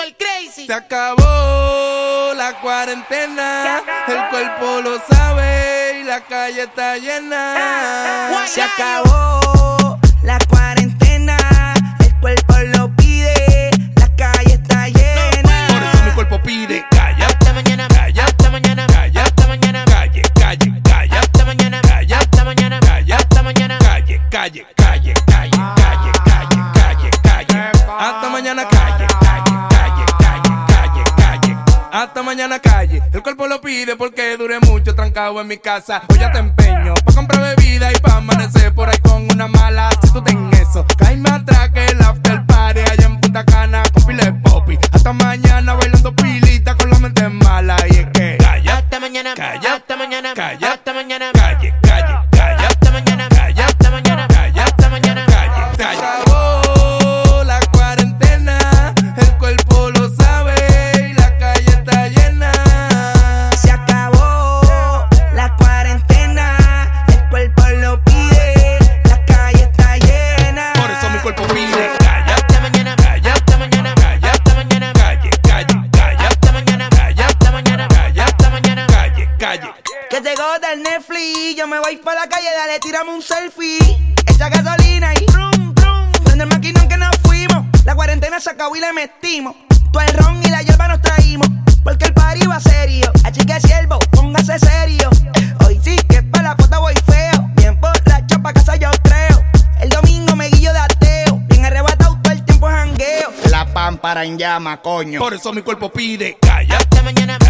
Super Crazy. Se acabó la cuarentena, el cuerpo lo sabe y la calle está llena. Se acabó la cuarentena, el cuerpo lo pide, la calle está llena. Por eso mi cuerpo pide calla, Hasta mañana, calla, hasta mañana, calla, hasta mañana, calle, calle, calla, hasta mañana, calla, hasta mañana, calla, hasta mañana. calle, calle, calle, calle, calle, calle, calle, calle. Hasta mañana calle, calle, calle, calle, calle, calle. Hasta mañana calle. El cuerpo lo pide porque duré mucho trancado en mi casa. Hoy ya te empeño pa' comprar bebida y pa' amanecer por ahí con una mala. Si tú ten eso, caíme atrás que el after party allá en Punta Cana con pile de popi. Hasta mañana bailando pilita con la mente mala. Y es que calla, Hasta mañana, calla, hasta mañana, calla, hasta mañana, calle, calle, calla, hasta mañana, calla, hasta mañana, calla, hasta mañana. calle, calle. Se acabó la cuarentena, el cuerpo lo sabe y la calle está llena. Se acabó la cuarentena, el cuerpo lo pide, la calle está llena. Por eso mi cuerpo pide calla, Hasta mañana, calla, hasta mañana, calla, hasta mañana, calle, calle, calla, hasta mañana, calla, hasta mañana, calla, hasta mañana. calle, calle. Que llegó del Netflix, yo me voy pa' la calle, dale, tirame un selfie. Echa gasolina y brum, brum. Prende el maquinón que nos fuimos. La cuarentena se acabó y le metimos. Todo el ron y la hierba nos traímos. Porque el party va serio. Así que siervo, póngase serio. Hoy sí que pa' la foto voy feo. Bien borracho pa' casa yo creo. El domingo me guillo de ateo. Bien arrebatado todo el tiempo jangueo. La pámpara en llama, coño. Por eso mi cuerpo pide calla, Hasta mañana,